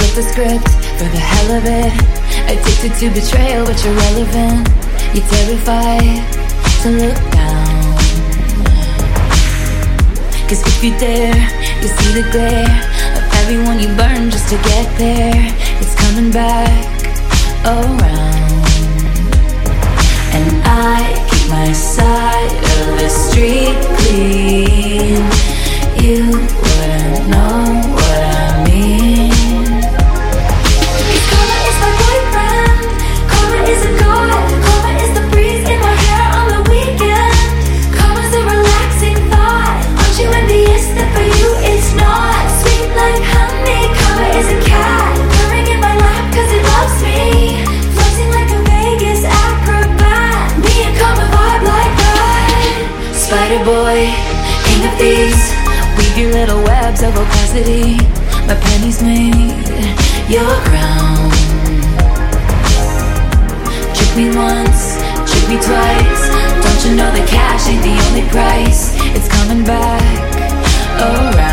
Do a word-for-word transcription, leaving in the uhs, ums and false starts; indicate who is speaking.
Speaker 1: flip the script for the hell of it. Addicted to betrayal, but you're relevant. You're terrified to look down, 'cause if you dare, you see the glare of everyone you burn just to get there. It's coming back around. And I keep my side of the street clean. You wouldn't know what I mean. 'Cause karma is my boyfriend, karma is a god, karma is the breeze in my hair on the weekend. Karma's a relaxing thought, aren't you envious that for you it's not? Sweet like honey, karma is a cat, purring in my lap 'cause it loves me, flexing like a Vegas acrobat. Me and karma vibe like that. Spider boy, king of thieves, weave your little webs of opacity. My pennies made your crown. Trick me once, trick me twice. Don't you know that cash ain't the only price? It's coming back around.